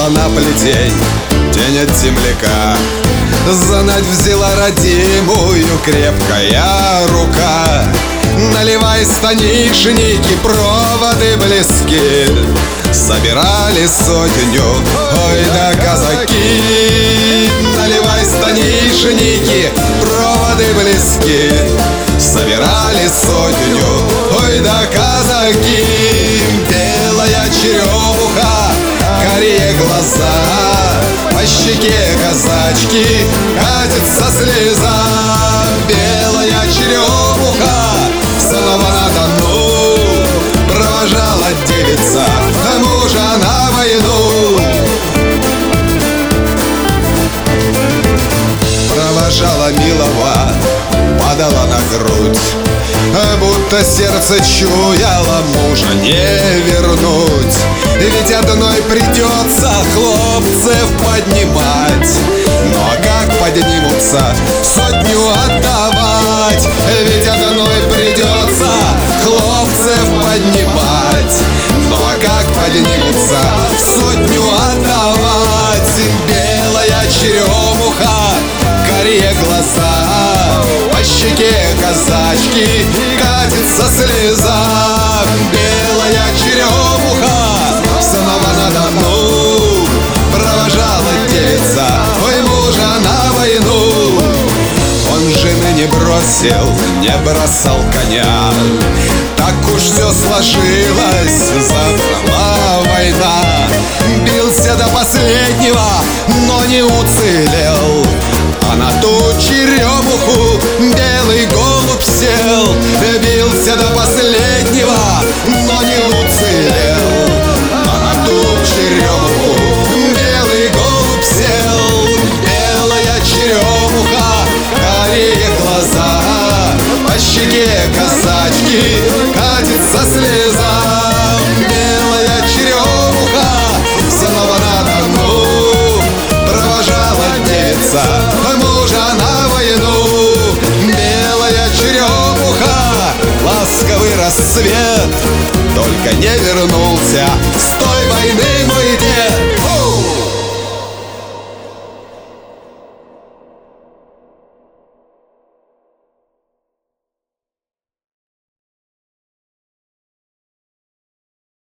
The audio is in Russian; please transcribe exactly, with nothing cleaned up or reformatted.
на плетень, тень от земляка. Знать взяла родимую крепкая рука. Наливай станишники, проводы близки. Собирали сотню, ой да казаки. Наливай станишники, проводы близки. Собирали сотню, ой да казаки. Белая черемуха, карие глаза, по щеке казачки катится слеза. Белая черемуха снова на Дону, провожала девица мужа на войну. Провожала милого, падала на грудь, будто сердце чуяло мужа не вернуть. Ведь одной придется хлопцев поднимать. Ну а как поднимутся, сотню отдавать. Ведь одной придется хлопцев поднимать. Ну а как поднимутся, сотню отдавать. Белая черемуха, карие глаза, по щеке казачки катится слеза. Белая черемуха снова на Дону, провожала девица ой мужа на войну. Он жены не бросил, не бросал коня. Так уж все сложилось, забрала война. Бился до последнего, но не уцелел. А на ту черемуху белый голубь сел. Бился до последнего, но не уцелел. А на ту черемуху белый голубь сел. Белая черемуха, карие глаза, по щеке казачки катится слеза. Белая черемуха снова на Дону, провожала девица мужа на войну. Белая черемуха, ласковый рассвет, только не вернулся